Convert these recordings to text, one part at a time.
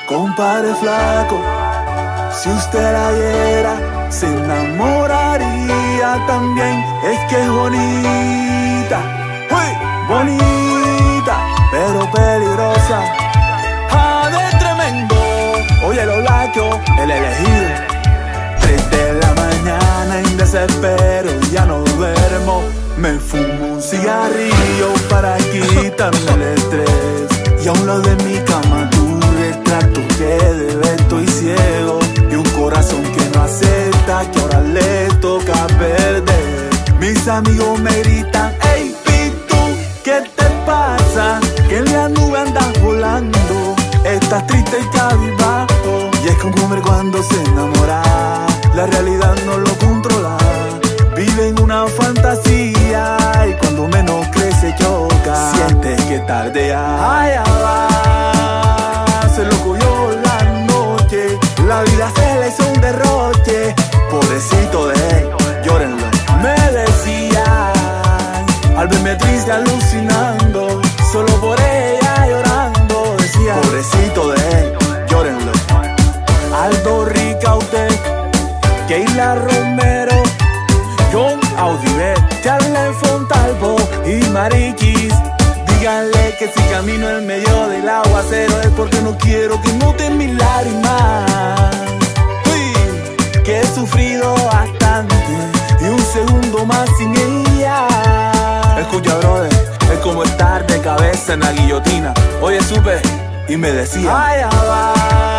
Compadre flaco, si usted la viera, se enamoraría también. Es que es bonita, ¡uy! Bonita, pero peligrosa. ¡Ah, de tremendo! Oye, lo blanco, el elegido. 3 de la mañana en desespero, ya no duermo. Me fumo un cigarrillo para quitarme el estrés. Y a un lado de mi cama tu retrato, que de ver estoy ciego. Y un corazón que no acepta, que ahora le toca perder. Mis amigos me gritan, hey Pitu, ¿qué te pasa? Que en la nube andas volando. Estás triste y cabizbajo. Y es como comer cuando se enamora. La realidad no lo controla. Vive en una fantasía y cuando menos crece choca. Sientes que tardea. Allá va, se lo cogió la noche. La vida se le hizo un derroche. Pobrecito de él, llórenlo. Me decían, al verme triste alucinando, solo por ella llorando. Decía, pobrecito de él, llórenlo. Aldo Ricaute, Keila Romero, John Audibet, Charles Fontalvo y Mariquis. Díganle que si camino en medio del aguacero es porque no quiero que noten mis lágrimas. Uy, que he sufrido bastante y un segundo más sin ella. Escucha, brother, es como estar de cabeza en la guillotina. Oye, supe y me decía, allá va,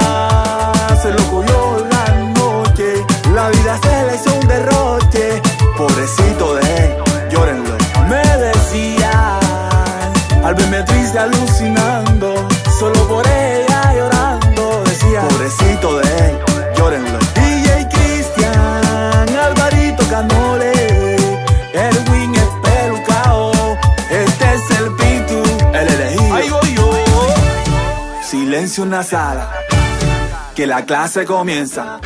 se lo cogió la noche. La vida se le hizo un derroche. Pobrecito de él, llórenlo. Me decían, al verme triste alucinando, solo por ella llorando. Decía, pobrecito de él, llórenlo. DJ Cristian, Alvarito Canole, Erwin Espelucao. Este es el Pitu, el elegido. Ahí voy yo. Silencio en la sala, que la clase comienza.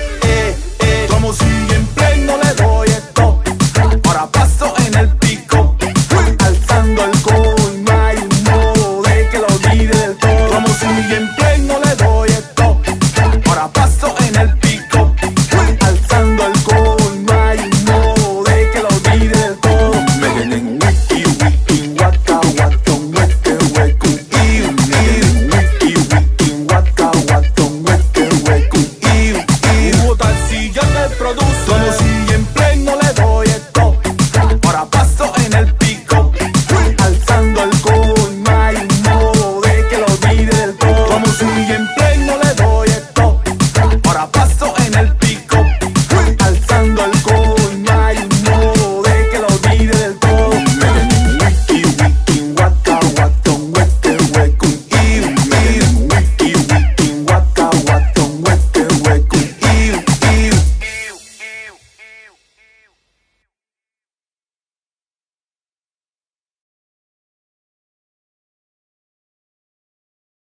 Como sigue en play, no le doy esto. Ahora paso en el pico, alzando el codo y no hay un modo de que lo olvide del todo. Como sigue en play, no le doy esto. Ahora paso en el pico, alzando el codo y no hay un modo de que lo olvide del todo. Me tienen wiki, wiki, waka, waka, weke, weku, iu, wiki, wiki, waka, waka, weke, weku, iu. Hubo tal silla que produce. Como sigue en play, no le doy esto. Ahora paso en el pico, alzando el codo y no hay un modo de que lo olvide del todo. Como sigue en play.